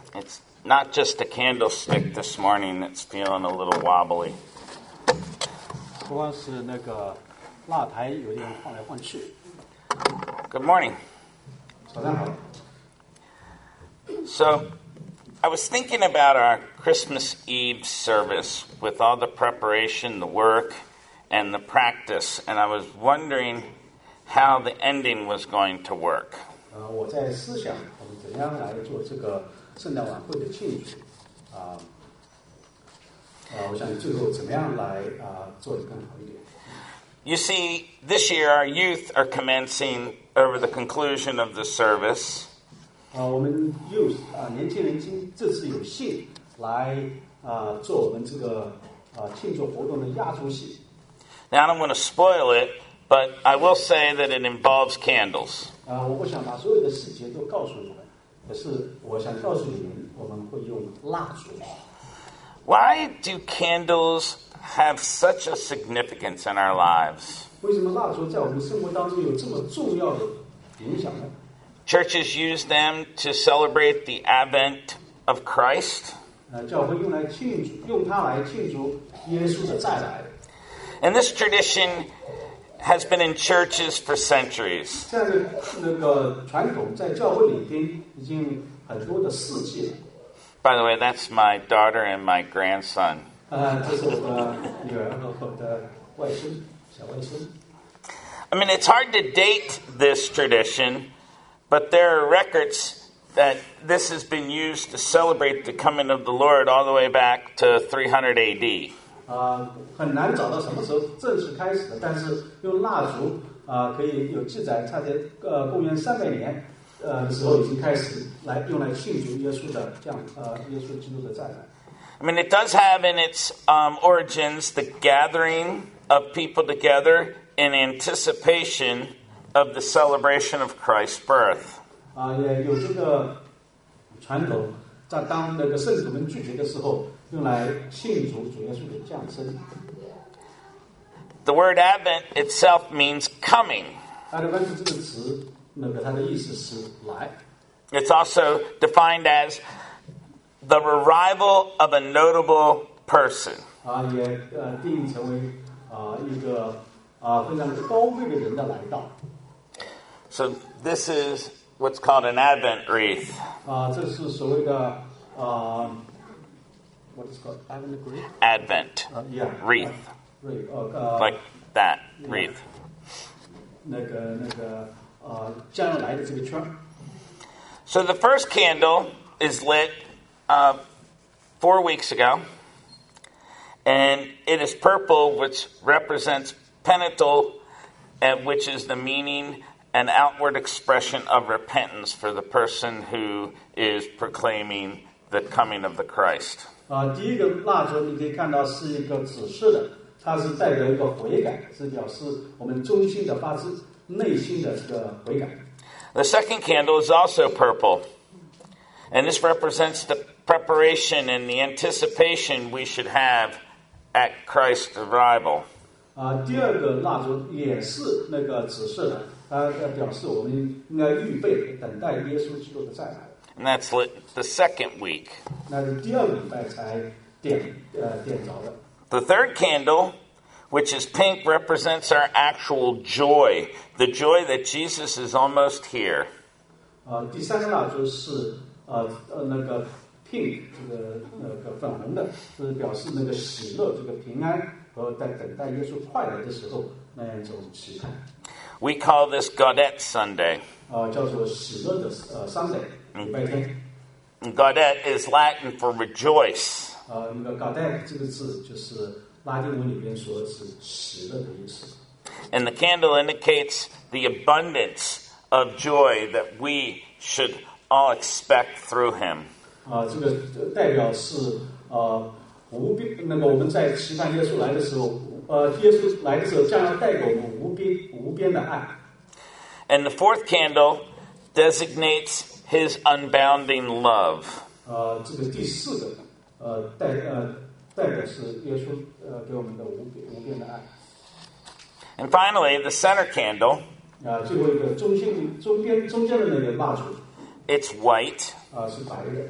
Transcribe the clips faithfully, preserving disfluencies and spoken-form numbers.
It's not just a candlestick this morning that's feeling a little wobbly. 不光是那个蜡台有点晃来晃去。 Good morning. 早上好。 So, I was thinking about our Christmas Eve service with all the preparation, the work, and the practice, and I was wondering how the ending was going to work. 呃，我在思想我们怎样来做这个圣诞晚会的庆祝啊。 呃，我想最后怎么样来啊、呃、做得更好一点。 You see, this year our youth are commencing over the conclusion of the service. 啊、呃，我们 youth 啊、呃、年轻人今这次有幸来啊、呃、做我们这个啊、呃、庆祝活动的压轴戏。 Now I don't want to spoil it, but I will say that it involves candles. 啊、呃，我不想把所有的细节都告诉你们，可是我想告诉你们，我们会用蜡烛。 Why do candles have such a significance in our lives? 为什么蜡烛在我们生活当中有这么重要的影响呢？ Churches use them to celebrate the advent of Christ. 呃，教会用来庆祝，用它来庆祝耶稣的再来。 And this tradition has been in churches for centuries. 这样的那个传统在教会里边已经很多的世纪了。 By the way, that's my daughter and my grandson. 呃，这是我的女儿和我的外孙，小外孙。 I mean, it's hard to date this tradition, but there are records that this has been used to celebrate the coming of the Lord all the way back to three hundred A D. 啊、呃，很难找到什么时候正式开始的，但是用蜡烛啊、呃，可以有记载，差在呃公元三百年。 呃的时候已经开始来用来庆祝耶稣的这样呃耶稣基督的再来。 I mean, it does have in its um, origins the gathering of people together in anticipation of the celebration of Christ's birth. 啊、呃，也有这个传统，在当那个圣徒们聚集的时候，用来庆祝主耶稣的降生。 The word Advent itself means coming. 阿德万斯这个词。 那个它的意思是来。 It's also defined as the arrival of a notable person. 啊，也呃定义成为啊一个啊非常高贵的人的来到。 So this is what's called an Advent wreath. 啊，这是所谓的啊 ，what is called Advent wreath? Advent uh, yeah, wreath. Wreath, uh, like that yeah. wreath. 那个那个。 呃，将要来的这个圈。 So the first candle is lit uh, four weeks ago, and it is purple, which represents penitent, and which is the meaning and outward expression of repentance for the person who is proclaiming the coming of the Christ. 啊、呃，第一个蜡烛你可以看到是一个紫色的，它是代表一个悔改，是表示我们衷心的发自。 内心的这个悔改。 The second candle is also purple, and this represents the preparation and the anticipation we should have at Christ's arrival. 啊，第二个蜡烛也是那个紫色的，它表示我们应该预备等待耶稣基督的再来。 And that's lit the second week. 那是第二个礼拜才点呃点着的。 The third candle, which is pink, represents our actual joy, the joy that Jesus is almost here. 啊，第三个蜡烛是呃呃那个 pink 这个那个粉红的，是表示那个喜乐、这个平安和在等待耶稣快来的时候那样一种期盼。 We call this Gaudete Sunday. 啊，叫做喜乐的呃 Sunday 礼拜天。 And Gaudete is Latin for rejoice. 啊，那个 Gaudete 这个字就是拉丁文里边说是喜乐的意思。 And the candle indicates the abundance of joy that we should all expect through him. 啊，这个代表是呃无边那个我们在期盼耶稣来的时候，呃，耶稣来的时候将要带给我们无边无边的爱。 And the fourth candle designates his unbounding love. 呃，这个第四个呃代呃代表是耶稣呃给我们的无边无边的爱。 And finally, the center candle. 啊，最后一个中心中边中间的那个蜡烛。 It's white. 啊，是白的。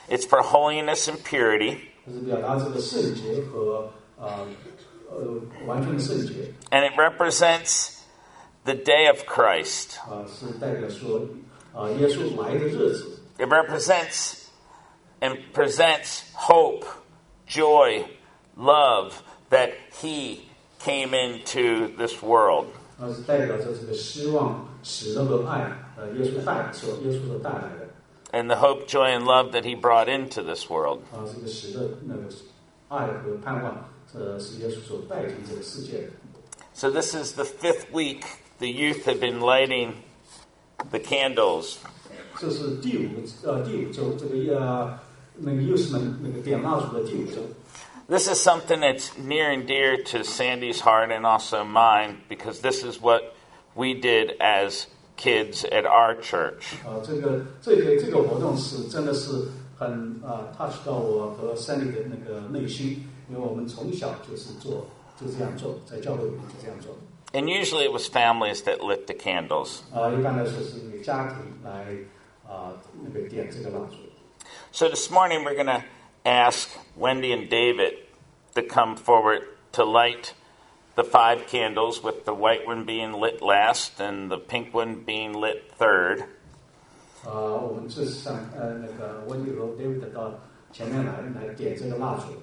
It's for holiness and purity. 这是表达这个圣洁和呃呃完全的圣洁。 And it represents the day of Christ. 啊、呃，是代表说啊、呃、耶稣来的日子。 It represents and presents hope, joy, love that he came into this world. 啊，是代表着这个希望、喜乐和爱，呃，耶稣带所耶稣所带来的。 And the hope, joy, and love that he brought into this world. 啊，这个喜乐、那个爱和盼望，呃，是耶稣所带进这个世界的。 So this is the fifth week the youth have been lighting the candles. 这是第五个呃第五周，这个呃那个幼师们那个点蜡烛的第五周。 This is something that's near and dear to Sandy's heart and also mine, because this is what we did as kids at our church. 啊，这个这个这个活动是真的是很啊 touch 到我和 Sandy 的那个内心，因为我们从小就是做就这样做，在教会里面就这样做。 And usually it was families that lit the candles. 啊，一般来说是那个家庭来啊那个点这个蜡烛。 So this morning we're going to ask Wendy and David to come forward to light the five candles, with the white one being lit last and the pink one being lit third. 啊，我们这是让呃那个温迪和 David 到前面来来点这个蜡烛。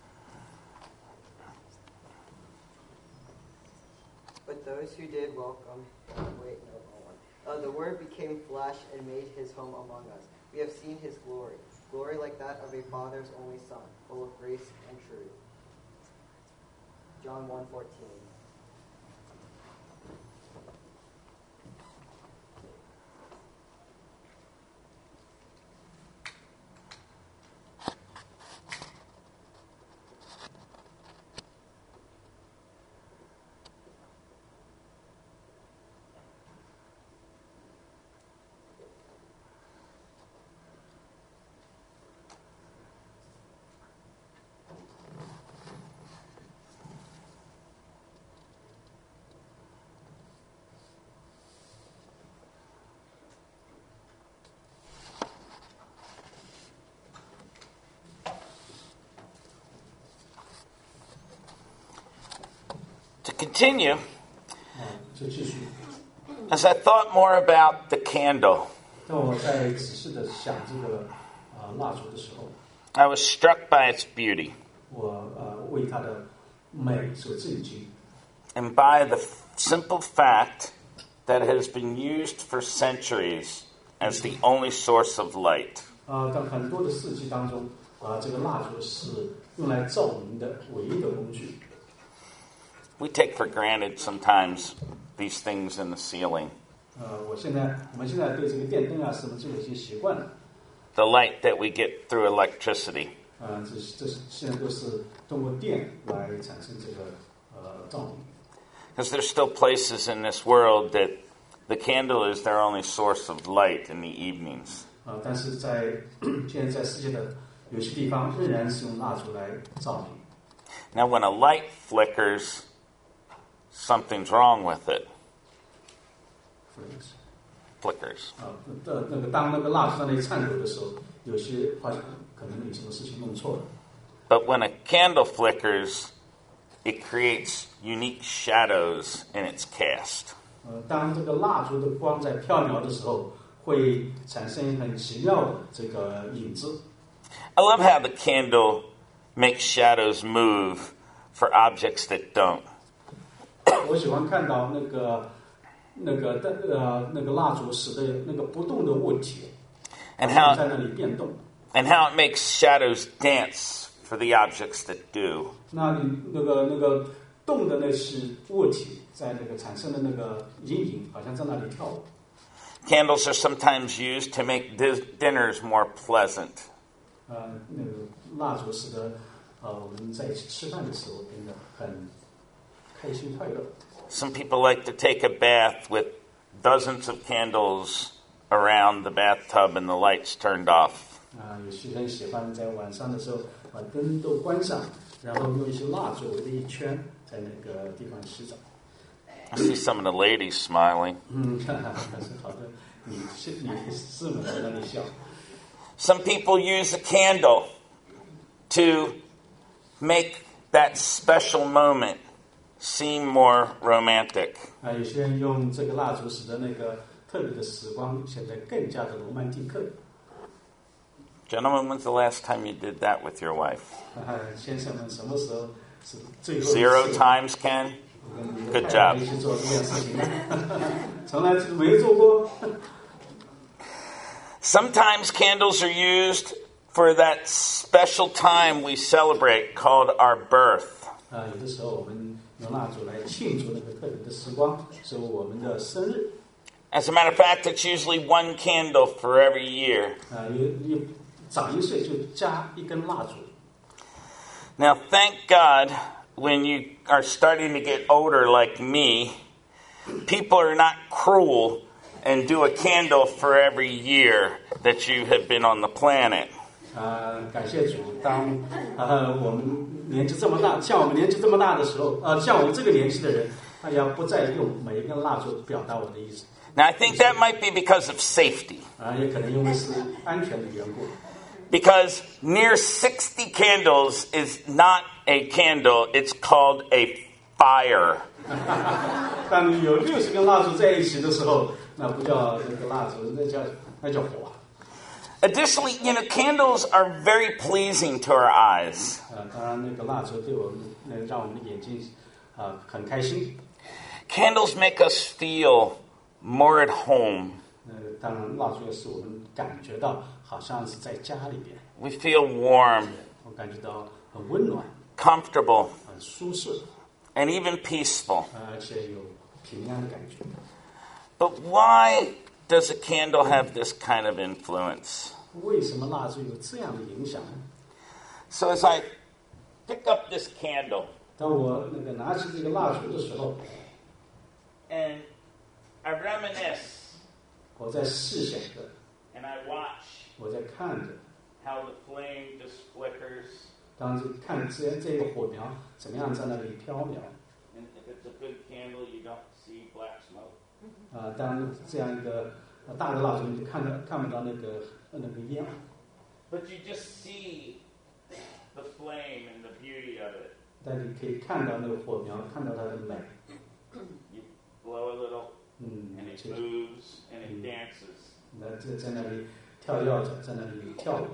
But those who did welcome, wait, no, hold on. Uh, the Word became flesh and made his home among us. We have seen his glory, glory like that of a father's only son, full of grace and truth. John one fourteen. To continue, 啊，就继续。 as I thought more about the candle, 当我在仔细的想这个啊蜡烛的时候， I was struck by its beauty 我呃为它的美所震惊， and by the f- simple fact that it has been used for centuries as the only source of light. 啊，在很多的世纪当中，啊，这个蜡烛是用来照明的唯一的工具。 We take for granted sometimes these things in the ceiling, 呃，我现在我们现在对这个电灯啊什么就有一些习惯了， the light that we get through electricity. 啊，这这是现在都是通过电来产生这个呃照明。 Because there's still places in this world that the candle is their only source of light in the evenings. 啊，但是在现在在世界的有些地方仍然是用蜡烛来照明。 Now, when a light flickers, something's wrong with it. Flickers. 啊，的那个当那个蜡烛在那里颤抖的时候，有些发现可能有什么事情弄错了。 But when a candle flickers, it creates unique shadows in its cast. 呃，当这个蜡烛的光在飘渺的时候，会产生很奇妙的这个影子。 I love how the candle makes shadows move for objects that don't. 我喜欢看到那个那个呃那个蜡烛使得那个不动的物体 And how 在那里变动。 and how it makes shadows dance for the objects that do. 那你那个那个动的那些物体在那个产生的那个阴影，好像在那里跳舞。 Candles are sometimes used to make dis- dinners more pleasant. 呃，那个蜡烛使得呃我们在一起吃饭的时候变得很开心快乐。 Some people like to take a bath with dozens of candles around the bathtub and the lights turned off. 啊，有些人喜欢在晚上的时候把灯都关上，然后用一些蜡烛围着一圈，在那个地方洗澡。 I see some of the ladies smiling. 嗯，但是好多女士女士们在那里笑。 Some people use a candle to make that special moment seem more romantic. 啊，有些人用这个蜡烛使得那个特别的时光显得更加的罗曼蒂克。 Gentlemen, when's the last time you did that with your wife? 啊，先生们什么时候是最后一次 Zero times, Ken? 跟你的 Good 太 job. 太一起做这件事情呢？从来没有做过。 Sometimes candles are used for that special time we celebrate called our birth. 啊，有的时候我们用蜡烛来庆祝那个特别的时光，是我们的生日。 As a matter of fact, it's usually one candle for every year. 啊，有有长一岁就加一根蜡烛。 Now, thank God, when you are starting to get older like me, people are not cruel and do a candle for every year that you have been on the planet. 啊，感谢主，当呃我们年纪这么大，像我们年纪这么大的时候，呃，像我们这个年纪的人，大家不再用每一根蜡烛表达我的意思。 Now, I think that might be because of safety. 啊，也可能因为是安全的缘故。 Because near sixty candles is not a candle, it's called a fire. 当有六十根蜡烛在一起的时候，那不叫那个蜡烛，那叫那叫火。 Additionally, you know, candles are very pleasing to our eyes. 啊，当然那个蜡烛对我们能让我们的眼睛啊很开心。 Candles make us feel more at home. 呃，当然蜡烛也使我们感觉到好像是在家里边。 We feel warm, 我感觉到很温暖、 comfortable, 很舒适， and even peaceful. 而且有平安的感觉。 But why does a candle have this kind of influence? 为什么蜡烛有这样的影响呢？ So as I pick up this candle 当我那个拿起这个蜡烛的时候， and I reminisce 我在试想着， and I watch 我在看着， how the flame just flickers, 当时看这这个火苗怎么样在那里飘渺。 and if it's a good candle, you don't see black smoke. 啊，当这样一个呃大的蜡烛，你就看到看不到那个那个烟， But you just see the flame and the beauty of it. 但你可以看到那个火苗，看到它的美。 You blow a little, 嗯， and it 就 moves, and it dances. 那这在那里跳跃着，在那里跳舞。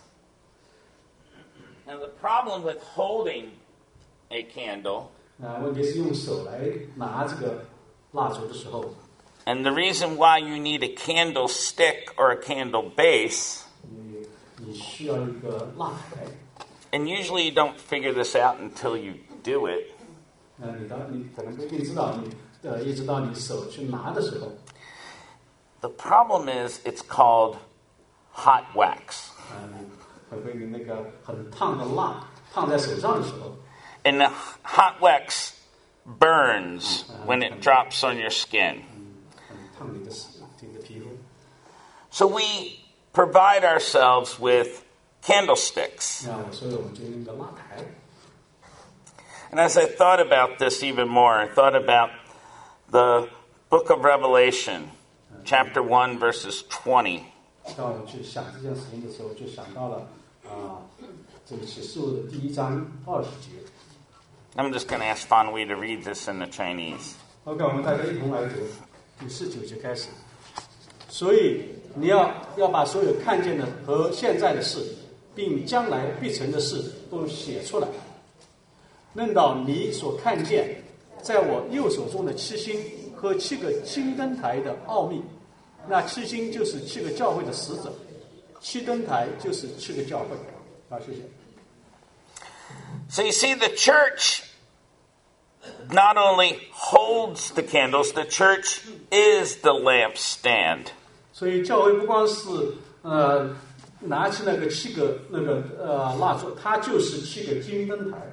Now the problem with holding a candle, 啊，问题是用手来拿这个蜡烛的时候， and the reason why you need a candle stick or a candle base, 你你需要一个蜡台。 and usually you don't figure this out until you do it. 那你到你可能不一定知道，你呃一直到你手去拿的时候， The problem is it's called hot wax. 啊，你会被你那个很烫的蜡烫在手上的时候， And the hot wax burns when it drops on your skin. 很烫你的手你的皮肤。 So we provide ourselves with candlesticks. 那所以我们就用一个蜡台。 And as I thought about this even more, I thought about the book of Revelation, chapter one, verses twenty. 当我去想这件事情的时候，就想到了啊，这个启示录的第一章二十节。 I'm just going to ask Fan Wei to read this in the Chinese. OK，我们大家一同来读第十九节开始。所以你要要把所有看见的和现在的事，并将来必成的事都写出来。论到你所看见，在我右手中的七星和七个金灯台的奥秘，那七星就是七个教会的使者，七灯台就是七个教会。好，谢谢。 So you see, the church not only holds the candles, the church is the lampstand. 所以教会不光是呃拿起那个七个那个呃蜡烛，它就是七个金灯台，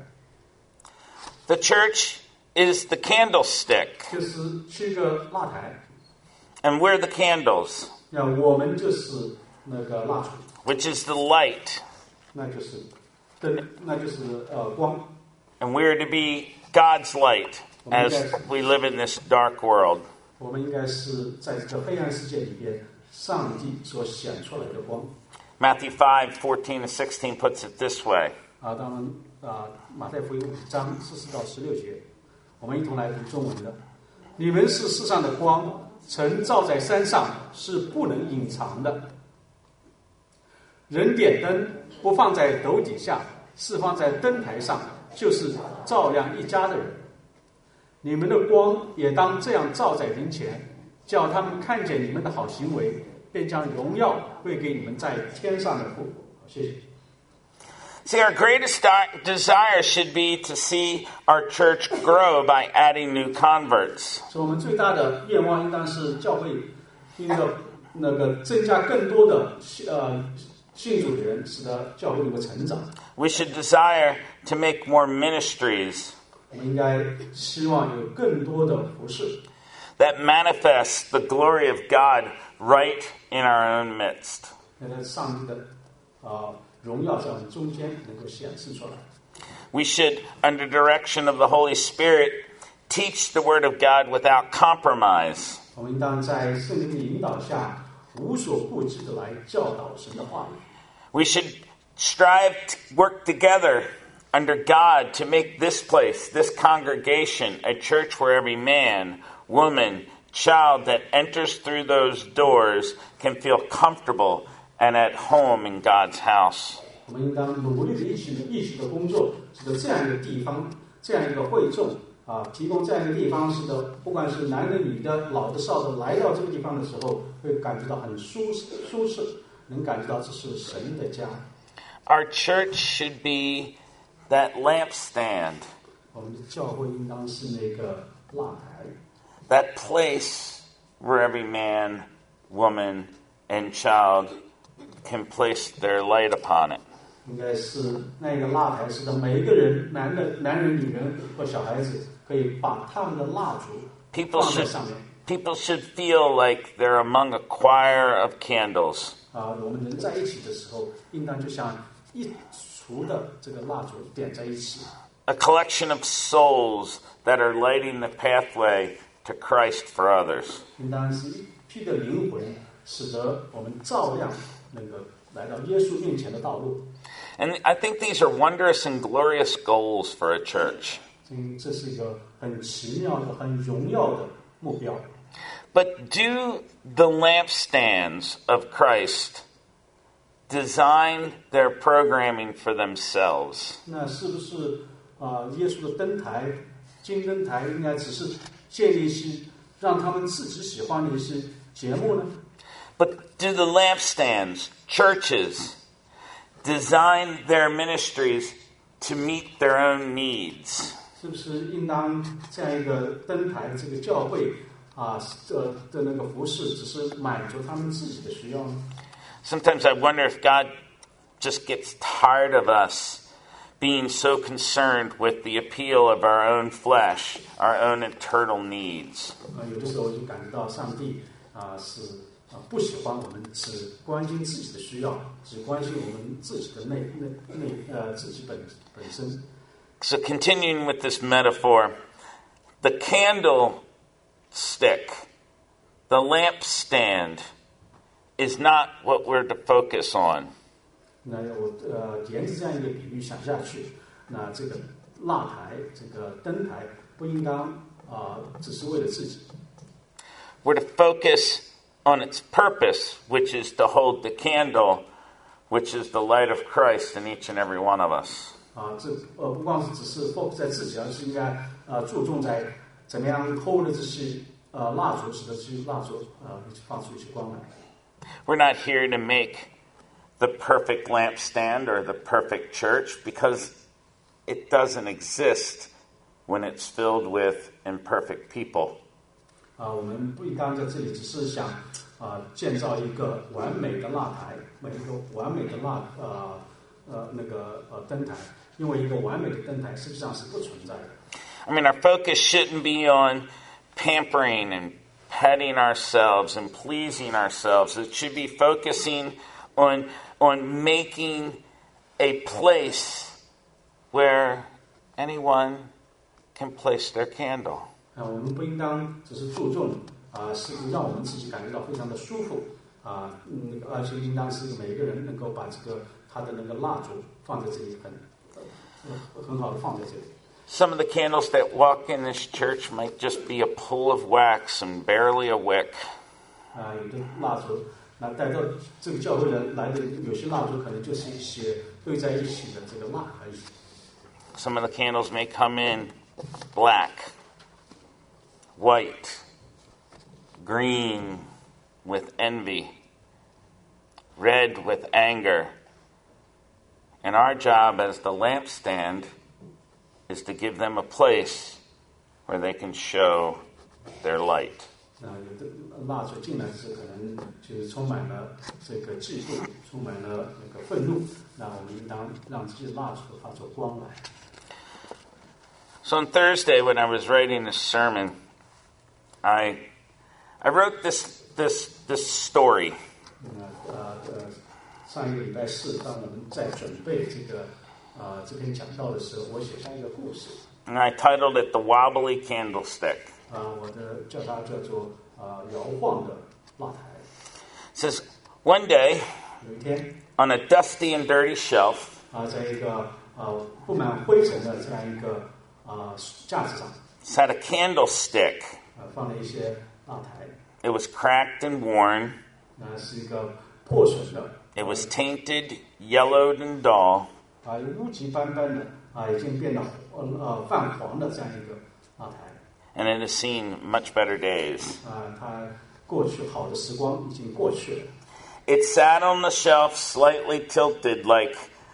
The church is the candlestick, 就是七个蜡台。 and we're the candles, 那我们就是那个蜡烛， which is the light, 那就是灯，那就是呃光。 and we're to be God's light as we live in this dark world. 我们应该是在这个黑暗世界里边，上帝所显出来的光。 Matthew five, fourteen to sixteen puts it this way. 啊，当然啊，马太福音五章十四到十六节，我们一同来读中文的。你们是世上的光，曾照在山上，是不能隐藏的。人点灯不放在斗底下，是放在灯台上，就是照亮一家的人。你们的光也当这样照在人前，叫他们看见你们的好行为，便将荣耀归给你们在天上的父。谢谢。 See, our greatest desire should be to see our church grow by adding new converts. 所以我们最大的愿望应当是教会应该那个增加更多的呃信主的人，使得教会能够成长。 We should desire to make more ministries 我们应该希望有更多的服事 that manifest the glory of God right in our own midst. 让上帝的啊、呃、荣耀在我们中间能够显示出来。 We should, under direction of the Holy Spirit, teach the Word of God without compromise. 我们应当在圣灵的引导下，无所顾忌的来教导神的话语。 We should strive to work together under God to make this place, this congregation, a church where every man, woman, child that enters through those doors can feel comfortable and at home in God's house. 我们应当努力的一起的一起的工作，使得这样一个地方，这样一个会众啊，提供这样一个地方，使得不管是男的、女的、老的、少的，来到这个地方的时候，会感觉到很舒适、舒适，能感觉到这是神的家。 Our church should be that lampstand, 我们的教会应当是那个蜡台， that place where every man, woman, and child can place their light upon it. 应该是那个蜡台，使得每一个人，男的、男人、女人或小孩子，可以把他们的蜡烛 People 放在 should, 上面。 people should feel like they're among a choir of candles. 啊，我们人在一起的时候，应当就像一簇的这个蜡烛点在一起。 A collection of souls that are lighting the pathway to Christ for others. 应当是一批的灵魂，使得我们照亮那个来到耶稣面前的道路。 And I think these are wondrous and glorious goals for a church. 嗯，这是一个很奇妙的、很荣耀的目标。 But do the lampstands of Christ design their programming for themselves? 那是不是啊、呃，耶稣的灯台、金灯台应该只是建立一些让他们自己喜欢的一些节目呢？ But do the lampstands, churches, design their ministries to meet their own needs? 是不是应当这样一个灯台，这个教会啊，呃的那个服饰，只是满足他们自己的需要呢？ Sometimes I wonder if God just gets tired of us being so concerned with the appeal of our own flesh, our own internal needs. 啊，有的时候就感觉到上帝啊是啊不喜欢我们只关心自己的需要，只关心我们自己的内内内呃自己本本身。 So continuing with this metaphor, the candlestick, the lampstand, is not what we're to focus on. 那我呃沿着这样一个比喻想下去，那这个蜡台、这个灯台不应当啊、呃、只是为了自己。 We're to focus on its purpose, which is to hold the candle, which is the light of Christ in each and every one of us. 啊，这呃不光是只是 focus 在自己，而是应该呃注重在怎么样 hold 这些呃蜡烛，使得这些蜡烛呃放出一些光来。 We're not here to make the perfect lampstand or the perfect church because it doesn't exist when it's filled with imperfect people. 啊，我们不应当在这里只是想啊建造一个完美的蜡台，每一个完美的蜡呃呃那个呃灯台，因为一个完美的灯台实际上是不存在的。 I mean, our focus shouldn't be on pampering and petting ourselves and pleasing ourselves. It should be focusing on, on making a place where anyone can place their candle. 啊，我们不应当只是注重啊，是让我们自己感觉到非常的舒服， 啊，嗯，而且应当是每个人能够把这个他的那个蜡烛放在这里很呃很好的放在这里。 Some of the candles that walk in this church might just be a pull of wax and barely a wick. 啊，有的蜡烛，那带到这个教会的来的有些蜡烛可能就是一些堆在一起的这个蜡而已。 Some of the candles may come in black, white, green with envy, red with anger. And our job as the lampstand is to give them a place where they can show their light. 那有的蜡烛进来是可能就是充满了这个嫉妒，充满了那个愤怒，那我们应当让这些蜡烛发出光来。 So on Thursday, when I was writing this sermon, I I wrote this this this story. 那呃呃，上一个礼拜四，当我们在准备这个呃这篇讲道的时候，我写下一个故事。 And I titled it The Wobbly Candlestick. 啊、呃，我的叫它叫做啊、呃、摇晃的蜡台。 It says, one day, 有一天 on a dusty and dirty shelf, 啊、呃，在一个呃布满灰尘的这样一个啊、呃、架子上， sat a candlestick. 啊、呃、放了一些蜡台， It was cracked and worn. 那是一个破损的， It was tainted, yellowed, and dull. 啊、呃，污迹斑斑的，啊、已经变得呃呃泛黄的这样一个蜡台。 And it has seen much better days. 啊，它过去好的时光已经过去了。 It sat on the shelf slightly tilted like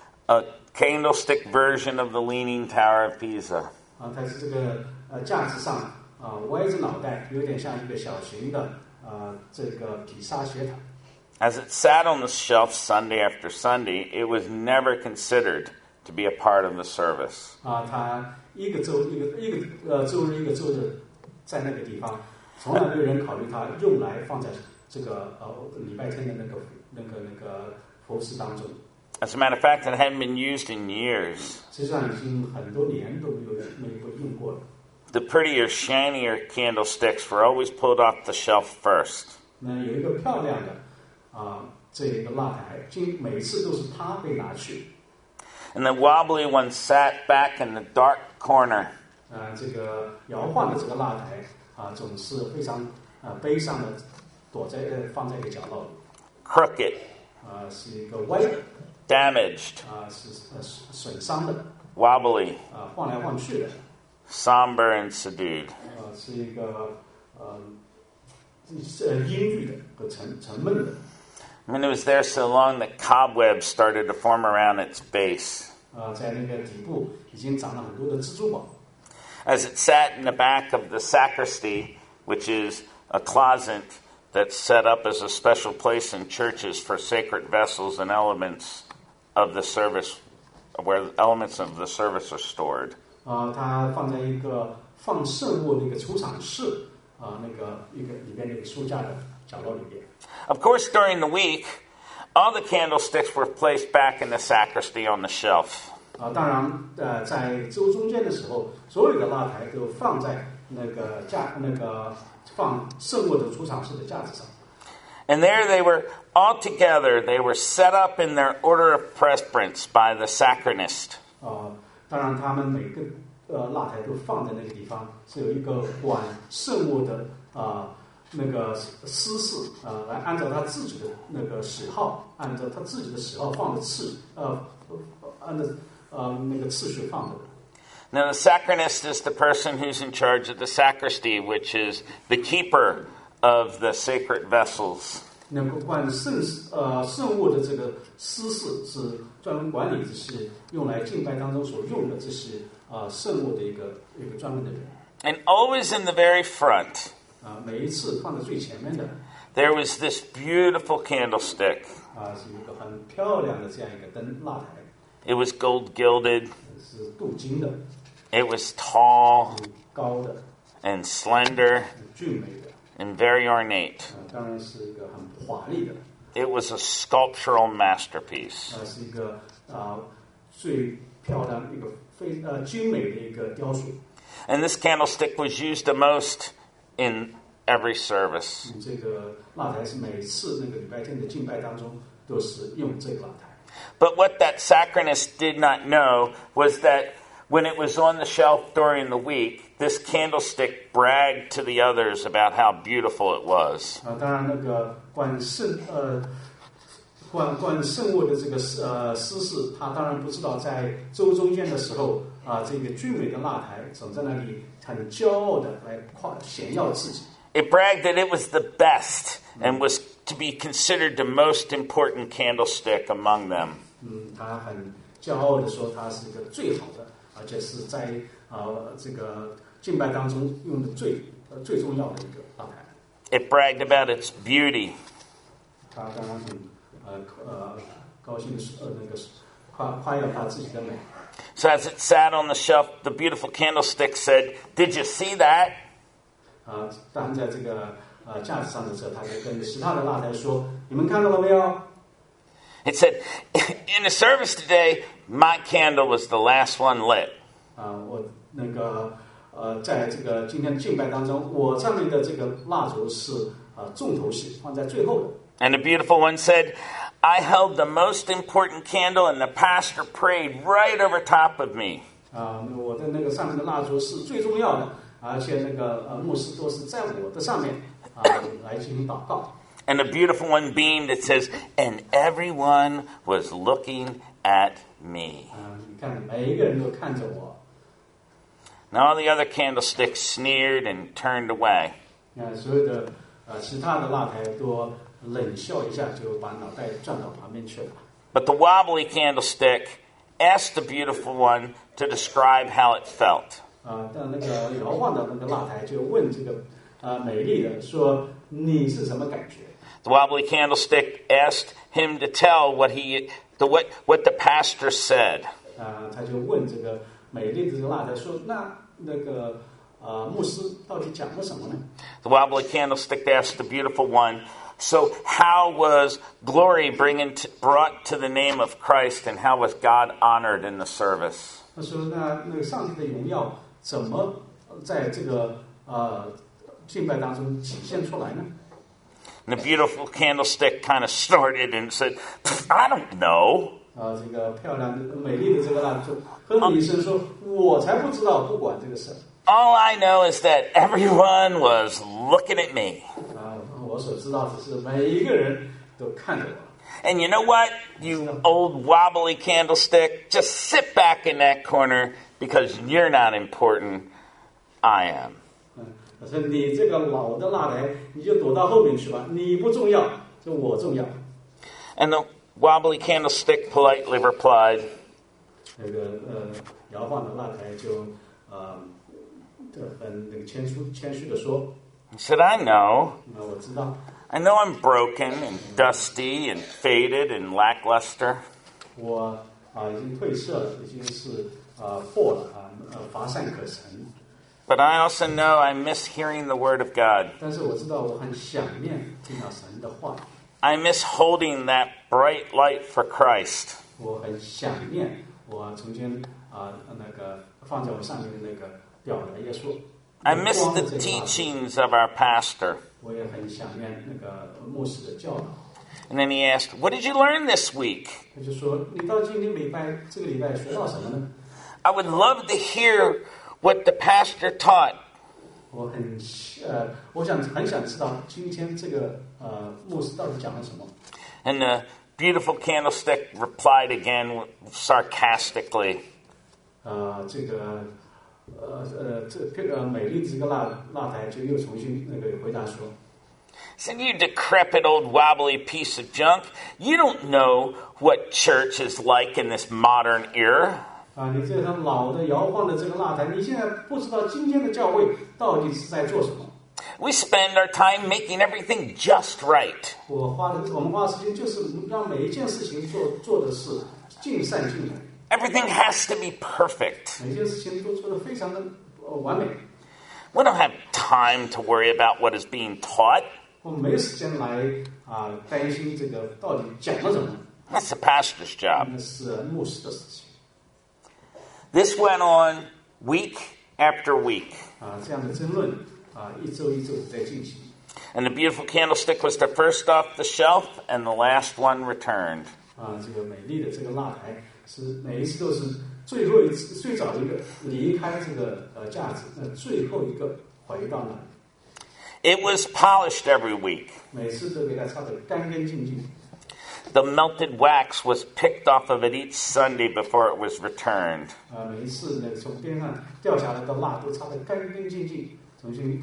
a candlestick version of the Leaning Tower of Pisa. 啊，它是这个呃架子上啊歪着脑袋，有点像一个小型的啊这个比萨斜塔。 As it sat on the shelf Sunday after Sunday, it was never considered to be a part of the service. 啊，它一个周一个一个呃周日一个周日在那个地方，从来没有人考虑它用来放在这个呃礼拜天的那个那个那个服饰当中。 As a matter of fact, it hadn't been used in years. 实际上已经很多年都没有没有用过了。 The prettier, shinier candlesticks were always pulled off the shelf first. 那有一个漂亮的啊这个蜡台，经每次都是它被拿去。 And the wobbly one sat back in the dark corner. 啊，这个摇晃的这个蜡台啊，总是非常啊悲伤的，躲在呃放在一个角落里。 Crooked, 啊，是一个歪的， damaged, 啊是呃损伤的， wobbly, 啊晃来晃去的， somber, and subdued. 啊是一个呃呃阴郁的和沉沉闷的。 When it was there so long that cobwebs started to form around its base. 啊，在那个底部已经长了很多的蜘蛛网。 As it sat in the back of the sacristy, which is a closet that's set up as a special place in churches for sacred vessels and elements of the service, where elements of the service are stored. 啊，它放在一个放圣物的一个储藏室啊，那个一个里边那个书架的角落里边。 Of course, during the week, all the candlesticks were placed back in the sacristy on the shelf. 啊，当然，呃，在周中间的时候，所有的蜡台都放在那个架那个放圣物的储藏室的架子上。 And there they were all together. They were set up in their order of preference by the sacristan. 啊，当然，他们每个呃蜡台都放在那个地方，是有一个管圣物的啊、那个司事啊，来按照他自己的那个喜好，按照他自己的喜好放的次呃，按照呃那个次序放的。 Now, the sacristan is the person who's in charge of the sacristy, which is the keeper of the sacred vessels. 那个管圣呃圣物的这个司事是专门管理这些用来敬拜当中所用的这些啊、圣物的一个一个专门的人。 And always in the very front, 啊，每一次放在最前面的 there was this beautiful candlestick. 啊是一个很漂亮的这样一个灯蜡台， It was gold gilded, 是镀金的， it was tall 是高的， and slender 是俊美的， and very ornate. 啊当然是一个很华丽的， It was a sculptural masterpiece. 啊是一个啊最漂亮一个非呃精美的一个雕塑。 And this candlestick was used the most in every service. 嗯这个蜡台是每次那个礼拜天的敬拜当中都是用这个蜡台。 But what that sacristan did not know was that when it was on the shelf during the week, this candlestick bragged to the others about how beautiful it was. 啊，当然那个管圣呃管管圣物的这个呃司事，他当然不知道在周中间的时候啊，这个俊美的蜡台总在那里很骄傲的来夸炫耀自己。 It bragged that it was the best and was to be considered the most important candlestick among them. 嗯，他很骄傲的说，他是一个最好的，而且是在啊、呃、这个敬拜当中用的最呃最重要的一个蜡台。 It bragged about its beauty. 他当然很呃呃高兴的呃那个夸夸耀他自己的美。 So as it sat on the shelf, the beautiful candlestick said, "Did you see that?" 啊，当然在这个呃架子上的时候，他就跟其他的蜡台说：“你们看到了没有？” It said, "In the service today, my candle was the last one lit." 啊，我那个呃，在这个今天敬拜当中，我上面的这个蜡烛是啊重头戏，放在最后的。 And the beautiful one said, "I held the most important candle and the pastor prayed right over top of me." 啊，我的那个上面的蜡烛是最重要的，而且那个呃牧师都是在我的上面啊来进行祷告。 And the beautiful one beamed, it says, "And everyone was looking at me." 啊，你看每一个人都看着我。 Now all the other candlesticks sneered and turned away. 那所有的呃其他的蜡台都冷笑一下，就把脑袋转到旁边去了。 But the wobbly candlestick asked the beautiful one to describe how it felt. 啊，但那个摇晃的那个蜡台就问这个啊美丽的说：“你是什么感觉？” The wobbly candlestick asked him to tell what he, the what, what the pastor said. 啊，他就问这个美丽的这个蜡台说：“那那个啊牧师到底讲了什么呢？” The wobbly candlestick asked the beautiful one, "So how was glory bringing to, brought to the name of Christ, and how was God honored in the service?" 他说：“那那个上帝的荣耀怎么在这个呃敬拜当中体现出来呢？” And the beautiful candlestick kind of snorted and said, "I don't know." 啊，这个漂亮的、美丽的这个蜡烛哼了一声说：“我才不知道，不管这个事。” All I know is that everyone was looking at me. 啊，我所知道只是每一个人都看着我。 And you know what, you old wobbly candlestick? Just sit back in that corner because you're not important. I am. 嗯，他说：“你这个老的蜡台，你就躲到后面去吧，你不重要，就我重要。” And the wobbly candlestick politely replied, 那个呃，摇晃的蜡台就呃，很那个谦虚谦虚的说 he said, "I know. 啊，我知道， I know I'm broken and dusty and faded and lackluster. 我啊已经褪色了，已经是啊破了啊，呃乏善可陈。 But I also know I miss hearing the word of God. 但是我知道我很想念听到神的话， I miss holding that bright light for Christ. 我很想念我曾经啊那个放在我上面的那个表的耶稣。 I miss 光的 the 这个蜡烛 teachings of our pastor." 我也很想念那个牧师的教导。 And then he asked, "What did you learn this week?" 他就说：“你到今天礼拜这个礼拜学到什么呢？” I would love to hear what the pastor taught. 我很呃，我想很想知道今天这个呃牧师到底讲了什么。 And the beautiful candlestick replied again sarcastically. 呃，这个呃呃这个呃美丽的这个蜡蜡台就又重新那个回答说 Said, "You decrepit old wobbly piece of junk. You don't know what church is like in this modern era." 啊，你这张老的摇晃的这个蜡台，你现在不知道今天的教会到底是在做什么。 We spend our time making everything just right. 我花的我们花时间就是让每一件事情做做的是尽善尽美。 Everything has to be perfect. 每件事情都做得非常的呃完美， We don't have time to worry about what is being taught. 我们没有时间来啊、担心这个到底讲了什么， That's the pastor's job. 那是牧师的事情 This went on week after week. 啊。这样的争论啊一周一周在进行。 And the beautiful candlestick was the first off the shelf and the last one returned. 啊，这个美丽的这个蜡台是每一次都是最后一次最早一个离开这个呃架子，那最后一个回到那里。 It was polished every week. 每次都给它擦得干干净净。 The melted wax was picked off of it each Sunday before it was returned. 啊，每一次那个从边上掉下来的蜡都擦得干干净净，重新。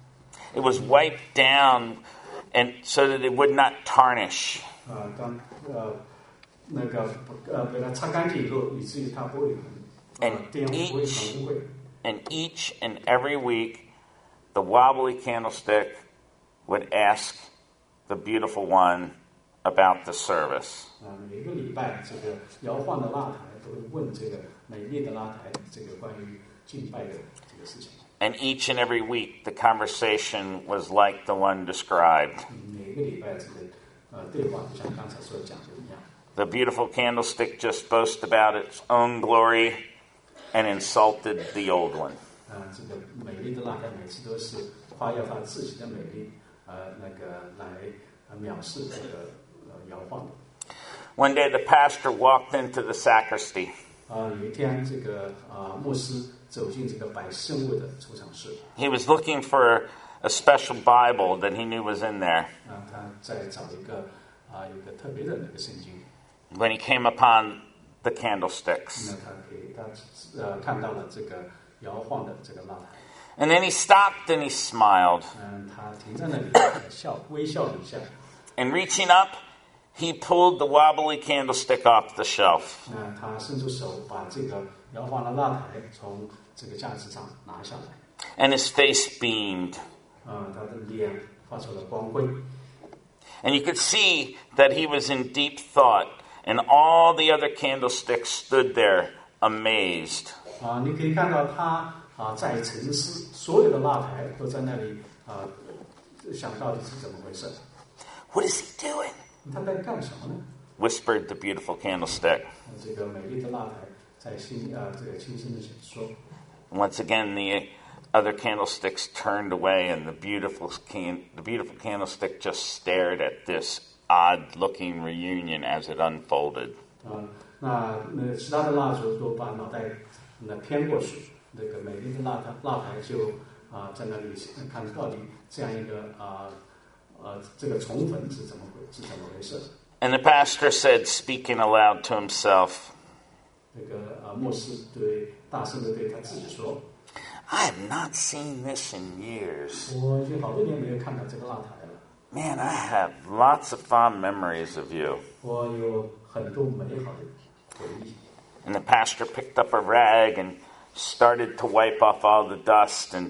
It was wiped down, and so that it would not tarnish. 啊，当呃那个呃给它擦干净以后，以至于它不会很啊颠，不会很污秽。 And each and every week, the wobbly candlestick would ask the beautiful one about the service. 啊，每个礼拜这个摇晃的蜡台都会问这个美丽的蜡台这个关于敬拜的这个事情。 And each and every week, the conversation was like the one described. 每个礼拜这个呃对话，就像刚才所讲的一样。 The beautiful candlestick just boasted about its own glory and insulted the old one. 啊，这个美丽的蜡台每次都是夸耀它自己的美丽，呃，那个来呃藐视这个呃摇晃的。 One day, the pastor walked into the sacristy. 啊，有一天，这个啊牧师走进这个摆圣物的储藏室。 He was looking for a special Bible that he knew was in there. 啊，他在找一个啊有一个特别的那个圣经。 When he came upon the candlesticks. 那他给他呃看到了这个摇晃的这个蜡台。 And then he stopped and he smiled. 嗯，他停在那里笑，微笑了一下。 And reaching up, he pulled the wobbly candlestick off the shelf. 那他伸出手把这个摇晃的蜡台从这个架子上拿下来。 And his face beamed. 啊，他的脸发出了光辉。 And you could see that he was in deep thought. And all the other candlesticks stood there, amazed. 啊，你可以看到他啊在沉思，所有的蜡台都在那里啊想到底是怎么回事。 What is he doing? 他在干什么呢？ Whispered the beautiful candlestick. 这个美丽的蜡台在心啊这个轻声的说。 Once again, the other candlesticks turned away, and the beautiful can- the beautiful candlestick just stared at this odd-looking reunion as it unfolded. 啊，那那其他的蜡烛都把脑袋那偏过去，那个美丽的蜡台蜡台就啊在那里看到底这样一个啊呃这个重逢是怎么回是怎么回事。 And the pastor said, speaking aloud to himself, 那个啊牧师对大声的对他自己说 I have not seen this in years. 我已经好多年没有看到这个蜡台了。 Man, I have lots of fond memories of you. 我有很多美好的回忆。 And the pastor picked up a rag and started to wipe off all the dust and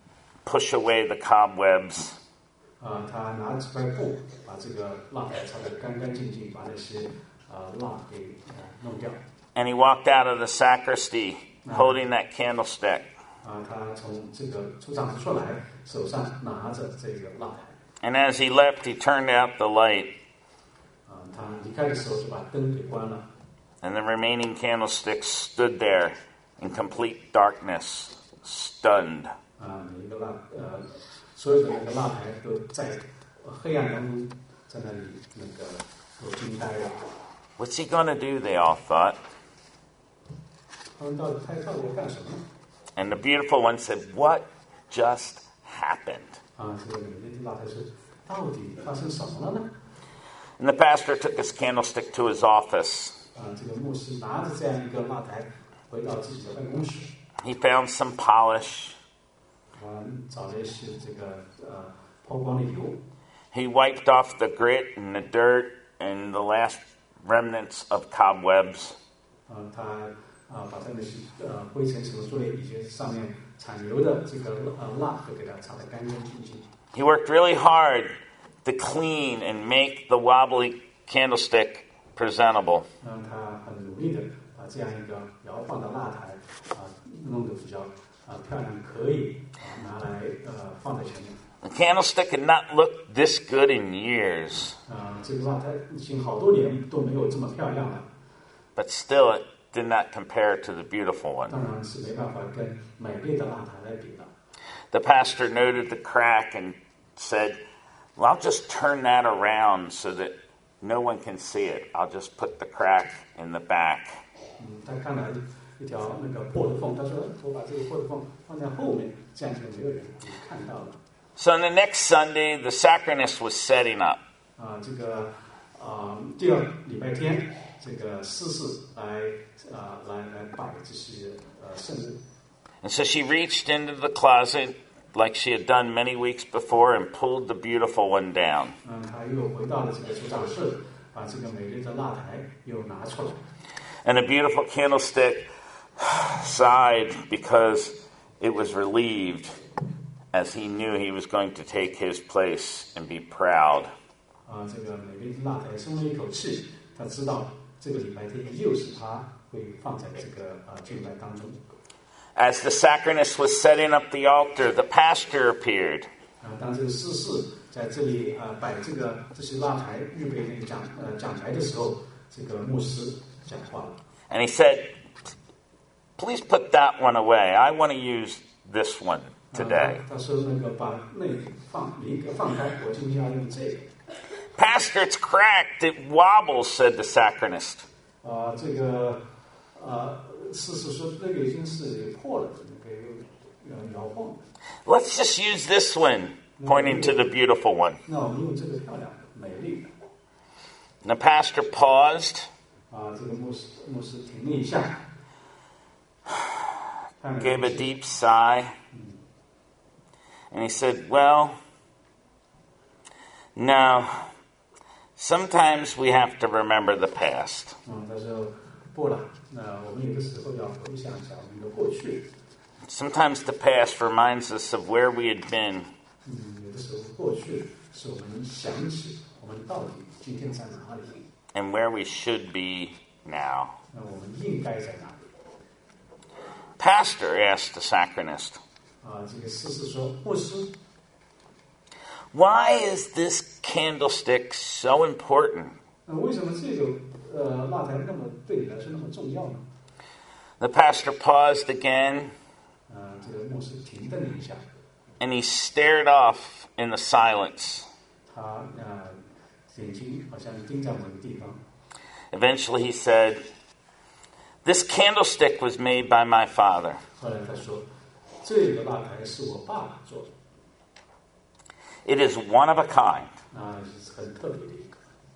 push away the cobwebs. 啊，他拿几块布把这个蜡台擦得干干净净，把那些啊蜡给呃弄掉。 And he walked out of the sacristy holding that candlestick. 啊，他从这个储藏室出来，手上拿着这个蜡台。 And as he left, he turned out the light. 啊，他离开的时候就把灯给关了。 And the remaining candlesticks stood there in complete darkness, stunned. 啊，每一个蜡呃，所有的那个蜡台都在黑暗当中，在那里那个都惊呆了。 What's he going to do, they all thought. 他们到底他到底要干什么？ And the beautiful one said, What just happened? 啊，这个美丽的蜡台说，到底发生什么了呢？ And the pastor took his candlestick to his office. 啊，这个牧师拿着这样一个蜡台回到自己的办公室， He found some polish. 啊，找了一些这个呃抛光的油， He wiped off the grit and the dirt and the last remnants of cobwebs. 啊，他啊把那些呃灰尘什么之类以及上面残留的这个呃蜡都给它擦得干干净净。 He worked really hard to clean and make the wobbly candlestick presentable. 让他很努力的把这样一个摇晃的蜡台啊弄得比较啊漂亮，可以啊拿来呃放在前面。 The candlestick had not looked this good in years, 啊，这个蜡台已经好多年都没有这么漂亮了， but still it did not compare to the beautiful one. 当然是没办法跟美丽的蜡台来比的。 The pastor noted the crack and said, well, I'll just turn that around so that no one can see it. I'll just put the crack in the back. 嗯，他看了一条那个破的缝，他说：“我把这个破的缝放在后面，这样就没有人可以看到了。” So on the next Sunday, the sacristan was setting up. 啊，这个啊，第二礼拜天，这个司事来啊来来摆这些呃圣日。 And so she reached into the closet like she had done many weeks before and pulled the beautiful one down. 嗯，他又回到了这个储藏室，把这个美丽的蜡台又拿出来。 And the beautiful candlestick sighed because it was relieved as he knew he was going to take his place and be proud. 啊，这个美丽的蜡台松了一口气，他知道这个礼拜天又是他会放在这个啊敬拜当中。 As the sacristan was setting up the altar, the pastor appeared. 啊，当这个司事在这里啊摆这个这些蜡台，预备那个讲呃讲台的时候，这个牧师讲话了。 And he said, please put that one away. I want to use this one today. 他说那个把那个放离放开，我今天要用这个。 Pastor, it's cracked. It wobbles, said the sacristan. 啊，这个啊，事实说那个已经是破了，那个有摇晃。 Let's just use this one, pointing to the beautiful one. 那我们用这个漂亮的、美丽的。 And the pastor paused. 啊，这个牧师牧师停了一下， gave a deep sigh, and he said, well, no, sometimes we have to remember the past. 嗯，他说不了，那我们有的时候要回想一下我们的过去。 Sometimes the past reminds us of where we had been. 嗯，有的时候过去是我们想起我们到底今天在哪里。 And where we should be now. 那我们应该在哪里？ Pastor, asked the sacristan, 啊，这个司事说，牧师， why is this candlestick so important? 那为什么这个呃蜡台那么对你来说那么重要呢？ The pastor paused again, 啊，这个牧师停顿了一下， and he stared off in the silence. 他啊眼睛好像盯在某个地方。 Eventually he said, this candlestick was made by my father. 后来他说，这个蜡台是我爸爸做的， It is one of a kind. 啊，是很特别的一个。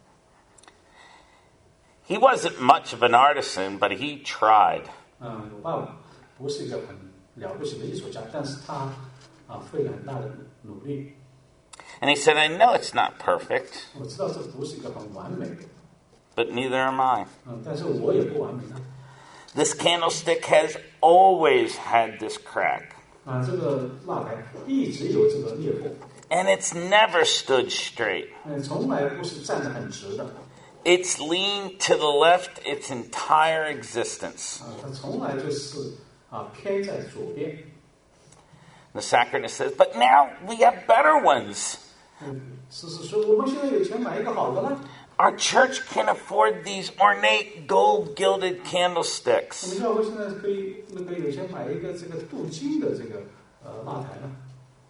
He wasn't much of an artisan, but he tried. 嗯，我爸爸不是一个很了不起的艺术家，但是他啊费了很大的努力。 And he said, I know it's not perfect, 我知道这不是一个很完美的， but neither am I. 嗯，但是我也不完美啊。 This candlestick has always had this crack, 啊，这个蜡台一直有这个裂缝， and it's never stood straight. 嗯，从来不是站得很直的， It's leaned to the left its entire existence. 啊，它从来就是啊偏在左边。 The sacristan says, but now we have better ones. 嗯，是是说我们现在有钱买一个好的了， Our church can afford these ornate gold-gilded 我 candlesticks. 们教会现在可以那个有钱买一个这个镀金的这个呃蜡台了。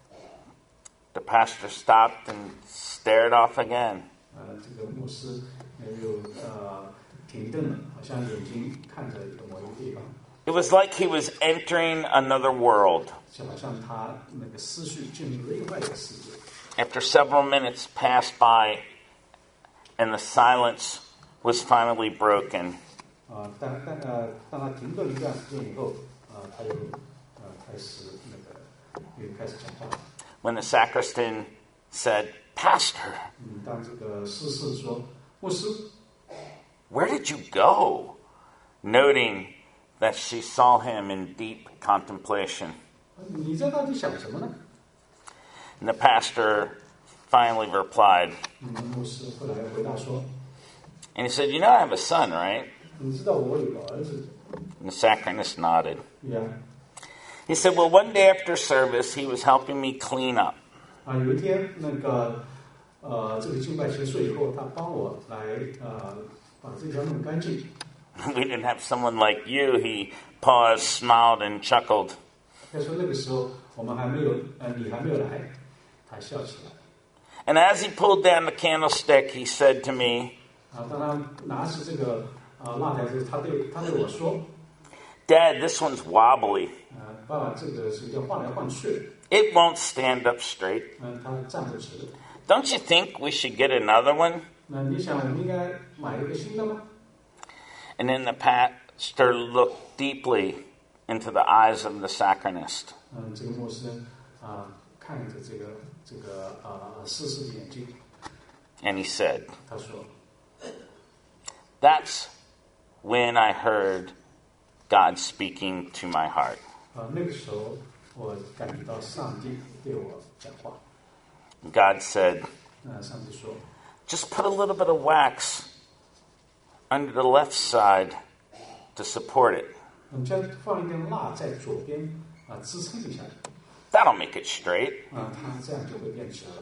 The pastor stopped and stared off again. 呃，这个牧师又呃停顿了，好像眼睛看着某一个地方， It was like he was entering another world. 就好像他那个思绪进入另外一个世界。 After several minutes passed by, and the silence was finally broken, 啊，当当呃，当他停顿一段时间以后，啊，他又呃开始那个又开始讲话。 when the sacristan said, Pastor, 嗯，当这个司事说，牧师， where did you go? Noting that she saw him in deep contemplation. 你在到底想什么呢？ And the pastor finally replied, 嗯，牧师后来回答说， and he said, you know I have a son, right? 你知道我有个儿子， And the sacristan nodded. 对呀。 He said, well, one day after service, he was helping me clean up. 啊，有一天那个呃，这个敬拜结束以后，他帮我来呃把这条弄干净。 We didn't have someone like you. He paused, smiled, and chuckled. 他说那个时候我们还没有，呃，你还没有来，他笑起来。 And as he pulled down the candlestick, he said to me, 啊，当他拿起这个啊蜡台时，他对他对我说 Dad, this one's wobbly. 啊，爸爸，这个是要晃来晃去， It won't stand up straight. 嗯，他站不直。 Don't you think we should get another one? 那你想，我们应该买一个新的吗？ And then the pastor looked deeply into the eyes of the sacristan. 嗯，这个牧师啊，看着这个这个啊施事的眼睛， And he said, 他说 That's when I heard God speaking to my heart. 啊，那个时候我感觉到上帝对我讲话。 God said, 那上帝说， just put a little bit of wax under the left side to support it. 你就放一根蜡在左边啊支撑一下， That'll make it straight. 啊，它这样就会变直了。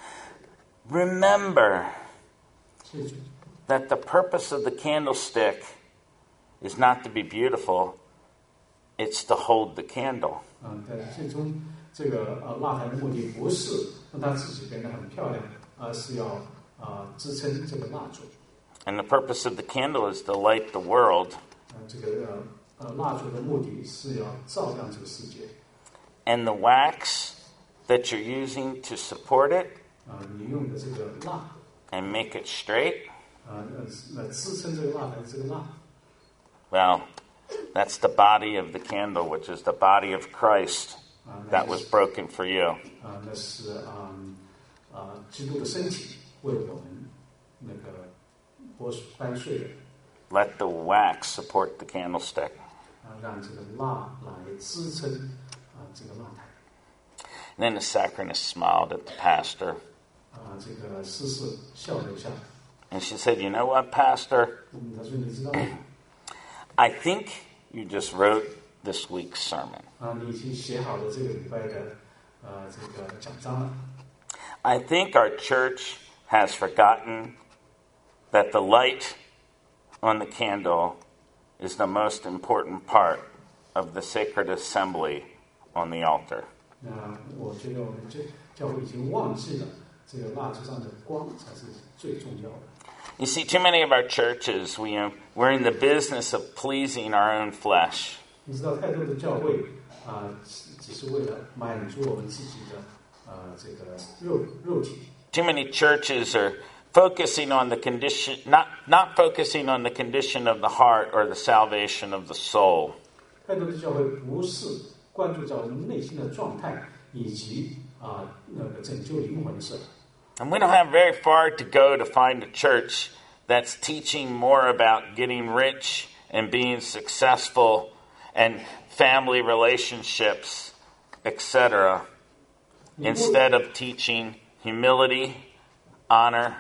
Remember 记住， that the purpose of the candlestick is not to be beautiful, it's to hold the candle. 嗯，在最终这个呃蜡台的目的不是让它自己变得很漂亮，而是要啊、呃、支撑这个蜡烛。 And the purpose of the candle is to light the world. 呃，这个呃呃蜡烛的目的是要照亮这个世界。 And the wax that you're using to support it 啊、你用的这个蜡 and make it straight, 啊呃来支撑这个蜡台的这个蜡， well, that's the body of the candle, which is the body of Christ 啊、那 that 是 was broken for you. 啊、那是啊啊、基督的身体为我们那个剥掰碎的， Let the wax support the candlestick. 啊、让这个蜡来支撑啊、这个蜡台。 And then the sacristan smiled at the pastor. 啊、这个施事笑了一下， And she said, You know what, Pastor? 嗯，他说你知道吗？ I think you just wrote this week's sermon. 啊，你已经写好了这个礼拜的呃这个讲章了。 I think our church has forgotten that the light on the candle is the most important part of the sacred assembly on the altar. 那我觉得我们这教会已经忘记了这个蜡烛上的光才是最重要的。 You see, too many of our churches, we, uh, we're in the business of pleasing our own flesh. 你知道，太多的教会啊、只只是为了满足我们自己的呃这个肉肉体。 Too many churches are focusing on the condition, not, not focusing on the condition of the heart or the salvation of the soul. 太多的教会不是关注在我们内心的状态以及啊、那个拯救灵魂的事。 And we don't have very far to go to find a church that's teaching more about getting rich and being successful and family relationships, et cetera, instead of teaching humility, honor,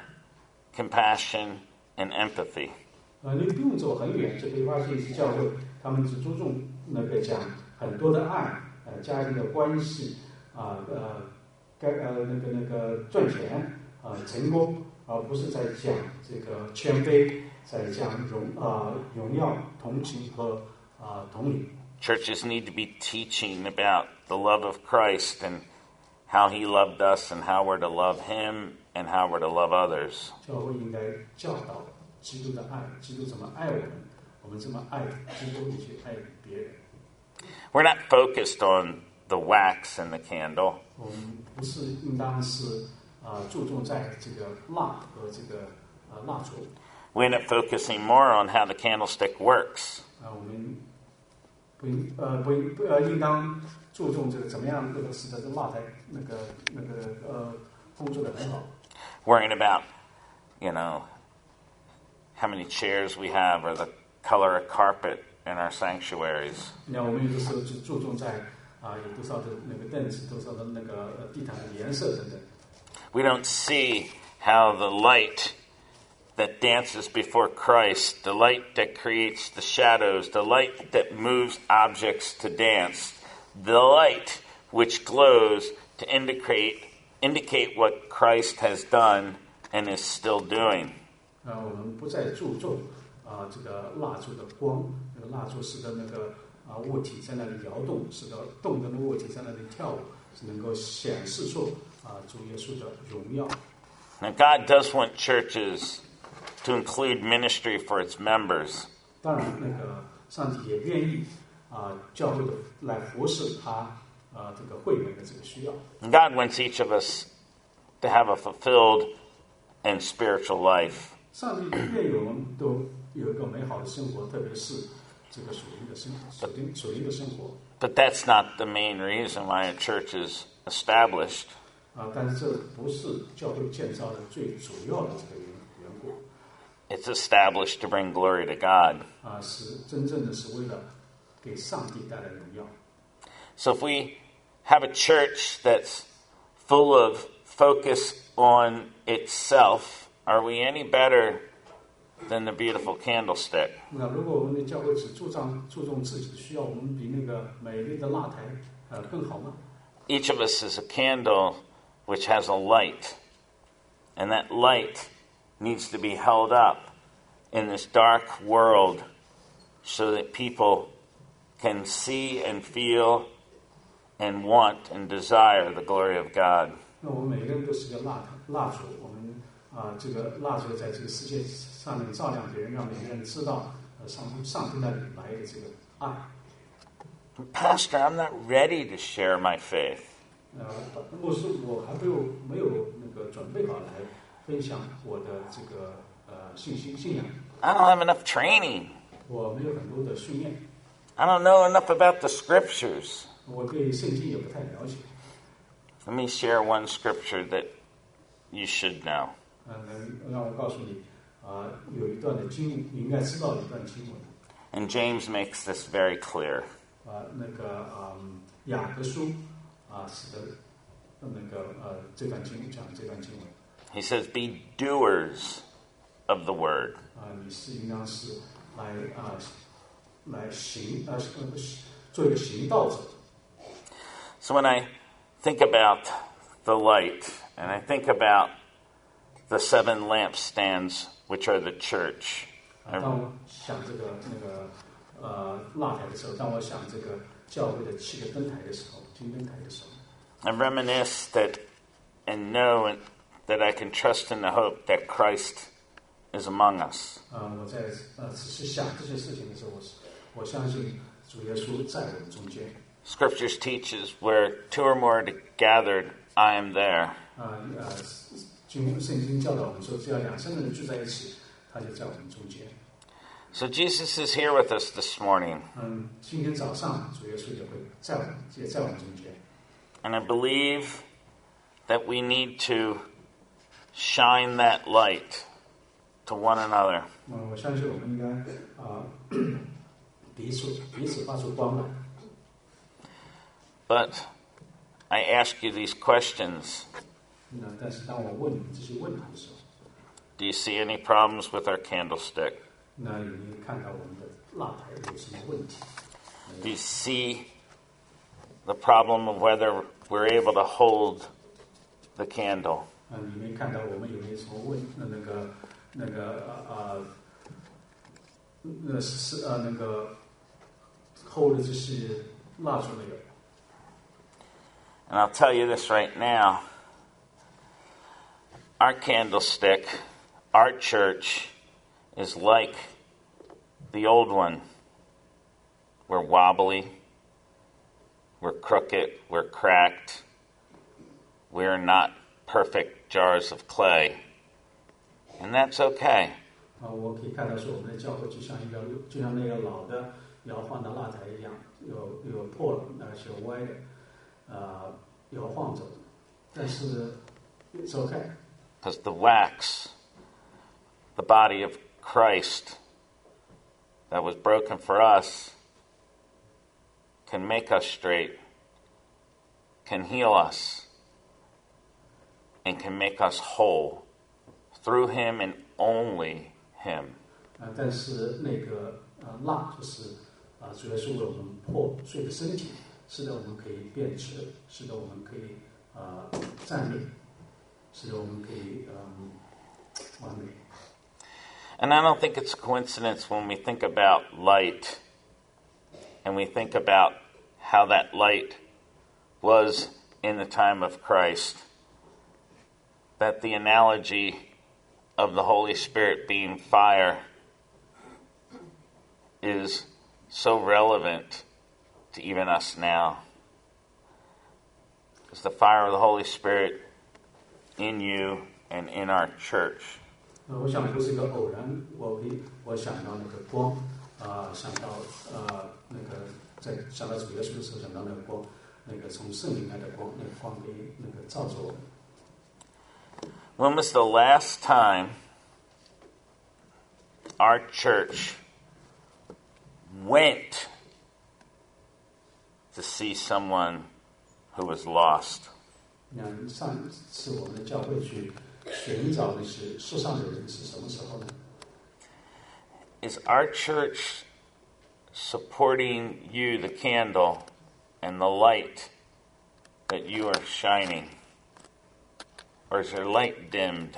compassion, and empathy. 呃，你不用走很远，就可以发现一些教会，他们只注重那个讲很多的爱，呃，家庭的关系，啊，呃，该呃那个那个赚钱，啊、成功，而不是在讲这个谦卑，在讲荣啊、荣耀、同情和啊、同理。 Churches need to be teaching about the love of Christ and how he loved us and how we're to love him and how we're to love others. 教会应该教导基督的爱，基督怎么爱我们，我们怎么爱基督，以及爱别人。 We're not focused on the wax in the candle. 我们不是应当是啊、注重在这个蜡和这个啊、蜡烛。 We end up focusing more on how the candlestick works. 啊，我们不应呃不应不呃应当注重这个怎么样这个使得这蜡台那个那个呃工作的很好。 Worrying about, you know, how many chairs we have or the color of carpet in our sanctuaries. 那我们有的时候就注重在啊、有多少的那个凳子，多少的那个呃地毯的颜色等等。 We don't see how the light that dances before Christ, the light that creates the shadows, the light that moves objects to dance, the light which glows to indicate indicate what Christ has done and is still doing. 啊，我们不再注重啊、这个蜡烛的光，那个蜡烛使得那个啊物体在那里摇动，使得动的物体在那里跳舞，是能够显示出啊主耶稣的荣耀。 Now, God does want churches to include ministry for its members. 当然，那个上帝也愿意啊教会的来服侍他啊这个会员的这个需要。 And God wants each of us to have a fulfilled and spiritual life. 上帝愿我们都有一个美好的生活，特别是这个属灵的生属灵属灵的生活。 But that's not the main reason why a church is established. 啊，但是这不是教会建造的最主要的这个缘缘故。 It's established to bring glory to God. 啊，是真正的是为了给上帝带来荣耀。 So if we have a church that's full of focus on itself, are we any better than the beautiful candlestick? 那如果我们的教会只注重注重自己的需要，我们比那个美丽的蜡台呃更好吗？ Each of us is a candle which has a light, and that light needs to be held up in this dark world so that people can see and feel and want and desire the glory of God. 那我们每个人都是个蜡蜡烛，我们啊、呃，这个蜡烛在这个世界上面照亮别人，让每个人知道呃上上帝那里来的这个爱。 Pastor, I'm not ready to share my faith. 呃，牧师，我还没有没有那个准备好来分享我的这个呃信心信仰。 I don't have enough training. 我没有很多的训练。 I don't know enough about the scriptures. 我对圣经也不太了解。 Let me share one scripture that you should know. 嗯，能让我告诉你，啊、呃，有一段的经，你应该知道的一段经文。 And James makes this very clear. 啊、呃，那个嗯，雅各书啊，使得那个呃这段经讲这段经文。 He says, "Be doers of the word." 啊、呃，你是应当是来啊、呃、来行啊、呃、做一个行道者。 So when I think about the light, and I think about the seven lampstands, which are the church. 当我想这个那个呃蜡台的时候，当我想这个教会的七个灯台的时候，金灯台的时候， I reminisce that and know that I can trust in the hope that Christ is among us. 啊、呃，我在呃只是想这些事情的时候，我我相信主耶稣在我们中间。 Scriptures teaches where two or more are gathered, I am there. 啊呃，经圣经教导我们说，只要两三个人聚在一起，他就在我们中间。 So Jesus is here with us this morning. 嗯，今天早上主耶稣也会在我们也在我们中间。 And I believe that we need to shine that light to one another. 嗯，我相信我们应该啊、呃、彼此彼此发出光来。 But I ask you these questions. 那但是当我问你这些问题的时候， Do you see any problems with our candlestick? 那有没有看到我们的蜡台有什么问题？ Do you see the problem of whether we're able to hold the candle? 啊，你没看到我们有没有什么问那那个那个呃呃那是呃那个 hold 这些蜡烛没有？ And I'll tell you this right now. Our candlestick, our church, is like the old one. We're wobbly. We're crooked. We're cracked. We're not perfect jars of clay. And that's okay. 啊，我可以看到说，我们的教会就像一个就像那个老的摇晃的蜡台一样，有有破了，而且歪的，呃，摇晃着。但是 it's okay. Because the wax, the body of Christ that was broken for us, can make us straight, can heal us, and can make us whole through Him and only Him. 啊，但是那个呃蜡就是啊，主要是为我们破碎的身体，使得我们可以变直，使得我们可以啊、呃、站立，使得我们可以嗯完美。 And I don't think it's a coincidence when we think about light and we think about how that light was in the time of Christ, that the analogy of the Holy Spirit being fire is so relevant to even us now. Is the fire of the Holy Spirit in you and in our church? 呃，我想不是一个偶然，我会我想到那个光，啊、呃，想到呃那个在想到主耶稣的时候，想到那个光，那个从圣灵来的光，那个光可以那个照着我们。 When was the last time our church went to see someone who was lost? 那上一次我们的教会去寻找那些世上的人是什么时候呢？ Is our church supporting you, the candle, and the light that you are shining? Or is your light dimmed?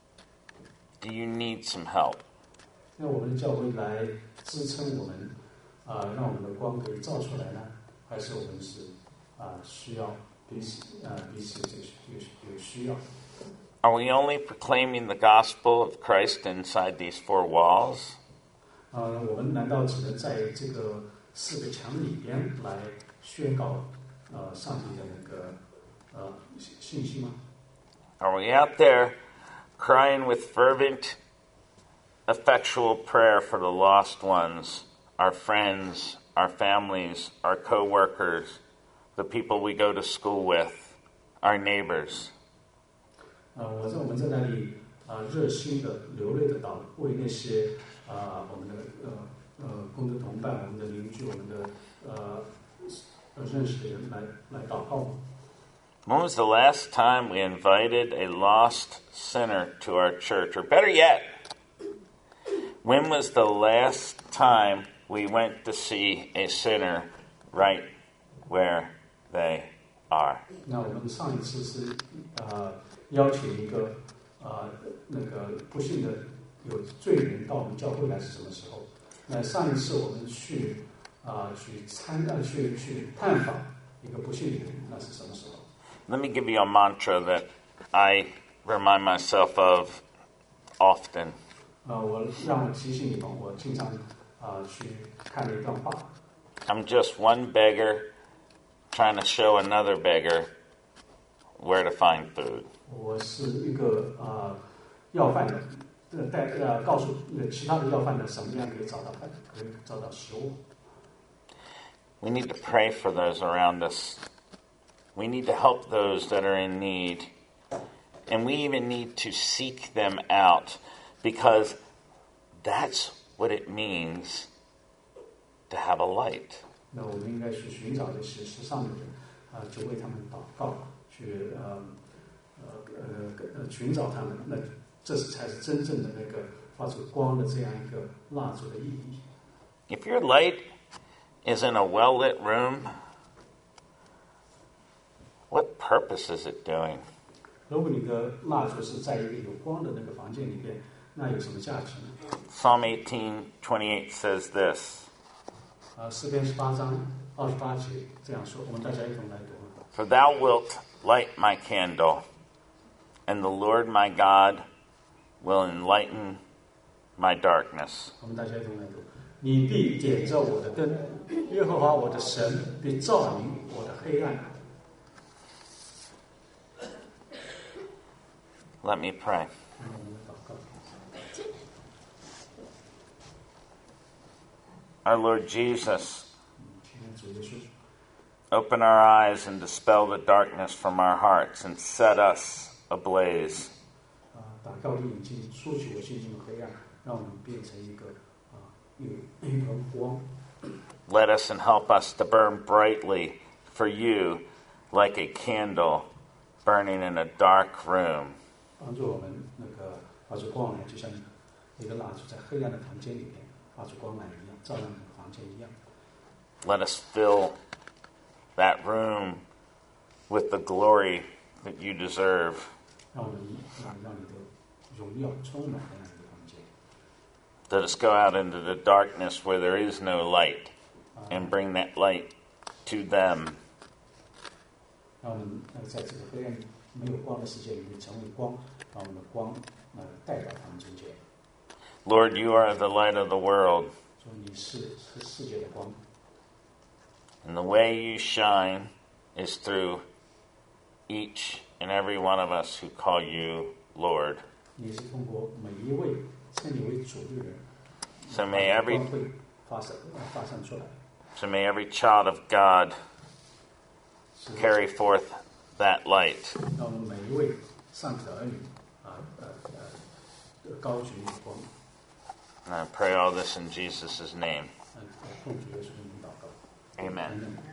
Do you need some help? 那我们的教会来支撑我们，啊、呃，让我们的光可以照出来呢，还是我们是啊、呃、需要彼此啊、呃、彼此有有有需要？ Are we only proclaiming the gospel of Christ inside these four walls? 啊、呃，我们难道只能在这个四个墙里边来宣告呃上帝的那个呃信息吗？ Are we out there crying with fervent, effectual prayer for the lost ones, our friends, our families, our co-workers, the people we go to school with, our neighbors? 啊、呃，我在我们在那里啊、呃、热心的流泪的祷为那些啊、呃、我们的呃呃工作同伴、我们的邻居、我们的呃呃认识的人来来祷告吗？ When was the last time we invited a lost sinner to our church? Or better yet, when was the last time we went to see a sinner right where they are? 那我们上一次是呃邀请一个呃那个不幸的有罪人到我们教会来是什么时候？那上一次我们去啊、呃、去参呃去去探访一个不幸的人，那是什么时候？ Let me give you a mantra that I remind myself of often. 呃，我让我提醒你们，我经常啊、呃、去看了一段话。 I'm just one beggar trying to show another beggar where to find food. 我是一个啊、呃、要饭的，呃带呃告诉呃其他的要饭的什么样可以找到饭，可以找到食物。 We need to pray for those around us. We need to help those that are in need. And we even need to seek them out because that's what it means to have a light. 那我们应该去寻找这些世上的人，啊、呃，去为他们祷告，去呃呃呃呃寻找他们。那这是才是真正的那个发出光的这样一个蜡烛的意义。 If your light is in a well-lit room, what purpose is it doing? 如果你的蜡烛是在一个有光的那个房间里边，那有什么价值呢？ Psalm eighteen twenty-eight says this, 啊，诗篇十八章二十八节这样说，我们大家一同来读。 For thou wilt light my candle, and the Lord my God will enlighten my darkness. 我们大家一同来读。你必点着我的灯，耶和华我的神必照明我的黑暗。 Let me pray. 让我们祷告。 Our Lord Jesus, 亲爱的主耶稣， open our eyes and dispel the darkness from our hearts and set us ablaze. 啊，打开我的眼睛，出去我心中的黑暗，让我们变成一个啊，有一团光。 Let us and help us to burn brightly for you like a candle burning in a dark room. 帮助我们那个发出光来，就像一个蜡烛在黑暗的房间里面发出光来一样，照亮那个房间一样。 Let us fill that room with the glory that you deserve. 让我们让让你的荣耀充满那样一个房间。 Let us go out into the darkness where there is no light and bring that light to them. 让我们呃在这个黑暗没有光的世界里面成为光，把我们的光呃带到他们中间。 Lord, you are the light of the world. 说你是是世界的光。 And the way you shine is through each and every one of us who call you Lord. 你是通过每一位称你为主的人， So may every 光会发散发散出来。 so may every child of God carry forth that light. 让我们每一位上帝的儿女啊呃呃高举你的光。 And I pray all this in Jesus' name. 嗯，奉主耶稣的名祷告。 Amen.